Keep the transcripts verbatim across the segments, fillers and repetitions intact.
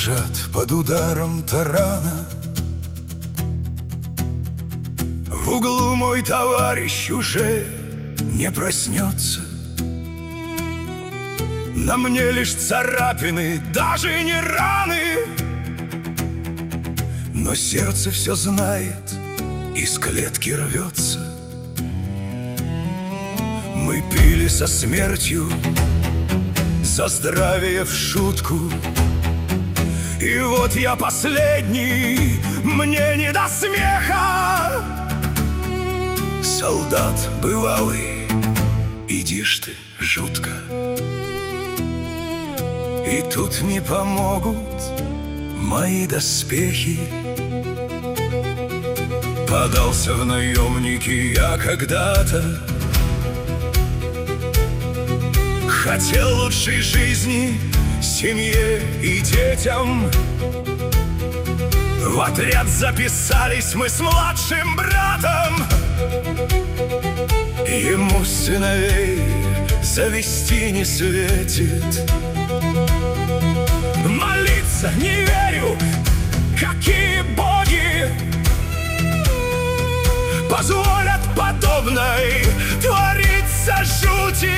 дрожат под ударом тарана. В углу мой товарищ уже не проснется. На мне лишь царапины, даже не раны. Но сердце все знает, из клетки рвется. Мы пили со смертью за здравие в шутку. И вот я последний, мне не до смеха. Солдат бывалый, идишь ты жутко. И тут не помогут мои доспехи. Подался в наемники я когда-то. Хотел лучшей жизни семье и детям. В отряд записались мы с младшим братом. Ему сыновей завести не светит. Молиться не верю, какие боги позволят подобной твориться жути.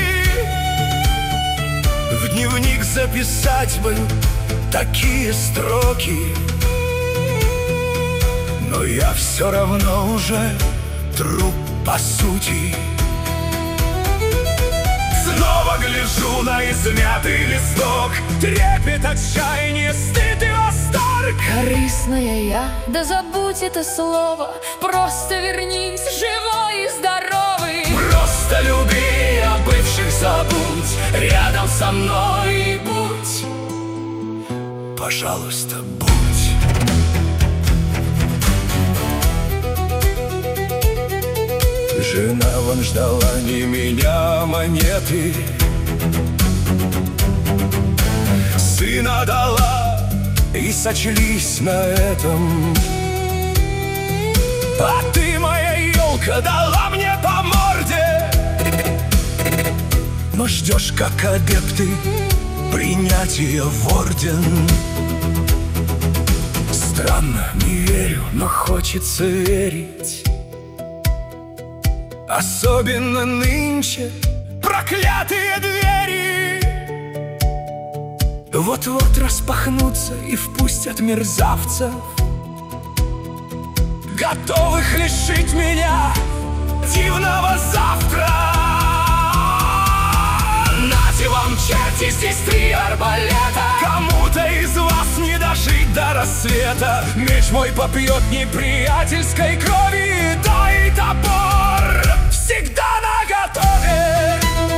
В дневник записать бы такие строки, но я все равно уже труп по сути. Снова гляжу на измятый листок, трепет, отчаяние, стыд и восторг. Корыстная я, да забудь это слово. Просто вернись, живой и здоровый. Просто люби, а бывших забудь. Рядом со мной и будь, пожалуйста, будь. Жена вон ждала не меня, а монеты. Сына дала, и сочлись на этом. А ты, моя елка, дала мне по морде. Но ждешь, как адепты, принятия в орден. Странно, не верю, но хочется верить. Особенно нынче проклятые двери вот-вот распахнутся и впустят мерзавцев, готовых лишить меня дивного завтра. Нате вам, черти, здесь три арбалета. Кому-то из вас не дожить до рассвета. Меч мой попьет неприятельской крови, да и топор всегда наготове.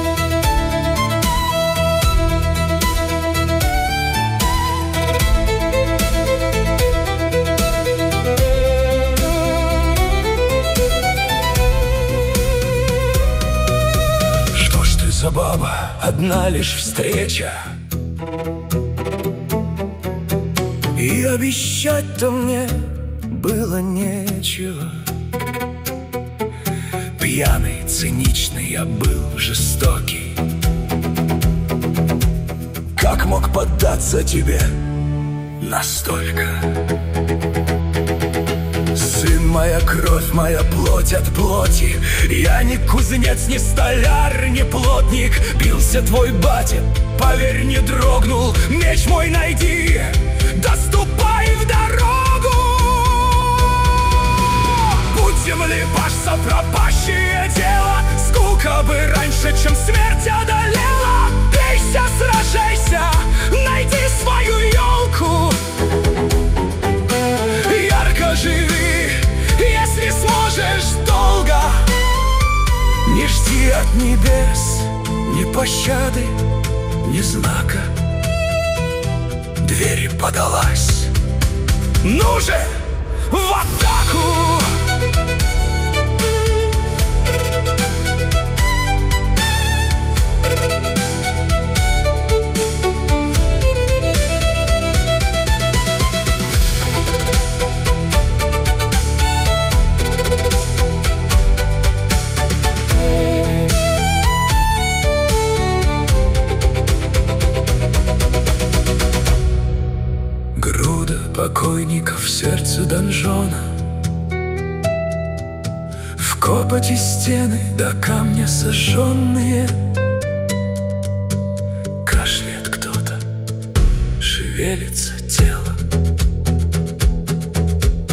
Что ж ты за баба, одна лишь встреча, и обещать-то мне было нечего. Пьяный, циничный я был, жестокий. Как мог поддаться тебе настолько? Сын, моя кровь, моя плоть от плоти. Я не кузнец, не столяр, не плотник. Бился твой батя, поверь, не дрогнул. Меч мой найди, доступай в дорогу. Путь земли ваш пропащее дело. Скука бы раньше, чем смерть одолела. Бейся, сражайся, найди свою елку. Ярко живи, если сможешь долго. Не жди от небес ни пощады, ни знака. Дверь подалась, ну же, в атаку! Копоти стены до камня сожженные. Кашляет кто-то, шевелится тело.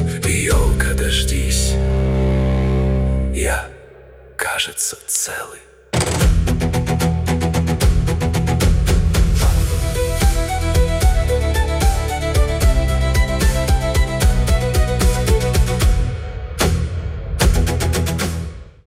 Елка, дождись, я, кажется, целый.